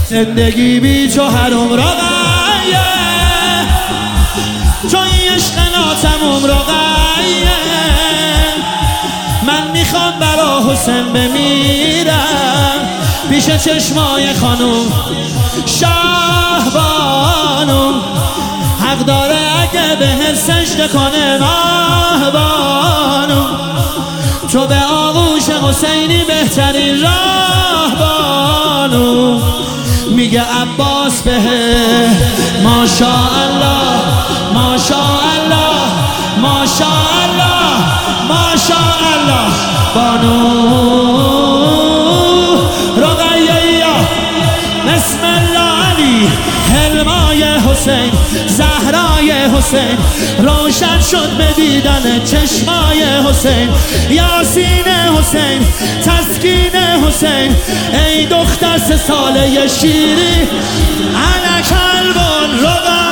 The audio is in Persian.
زندگی بی تو حروم رقیه، تو این عشق ناتموم رقیه. من میخوام برا حسین بمیرم پیش چشمای خانوم شهبانو. حق داره اگه به سجده کنه مهبانو. تو به آغوش حسینی بهترین راهبانو. میگه عباس به ماشاءالله ماشاءالله ماشاءالله ماشاءالله بانو رقیه. بسم الله علی حلمای حسین زهرای حسین روشن شد به دیدن چشمای حسین. یاسین حسین تسکین حسین ای دختر 3 ساله شیری انا کلبون رقا.